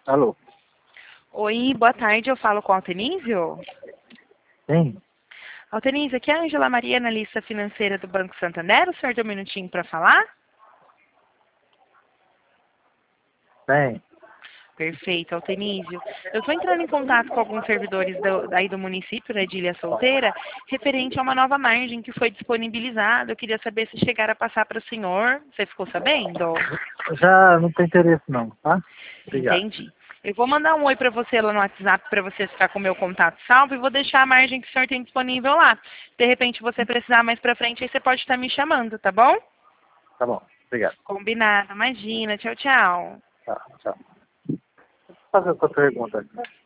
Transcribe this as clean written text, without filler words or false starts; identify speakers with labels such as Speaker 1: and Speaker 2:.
Speaker 1: Alô?
Speaker 2: Oi, boa tarde, eu falo com o Altenísio?
Speaker 1: Sim?
Speaker 2: Altenísio, aqui é a Ângela Maria, analista financeira do Banco Santander. O senhor tem um minutinho para falar?
Speaker 1: Tem.
Speaker 2: Perfeito, Altenísio. Eu estou entrando em contato com alguns servidores daí do município, né, de Ilha Solteira, referente a uma nova margem que foi disponibilizada. Eu queria saber se chegaram a passar para o senhor. Você ficou sabendo?
Speaker 1: Já não tem interesse não, tá? Obrigado.
Speaker 2: Entendi. Eu vou mandar um oi para você lá no WhatsApp para você ficar com o meu contato salvo e vou deixar a margem que o senhor tem disponível lá. De repente você precisar mais para frente, aí você pode estar me chamando, tá bom?
Speaker 1: Tá bom. Obrigado.
Speaker 2: Combinado. Imagina. Tchau, tchau.
Speaker 1: Tá, tchau. Vou fazer outra pergunta.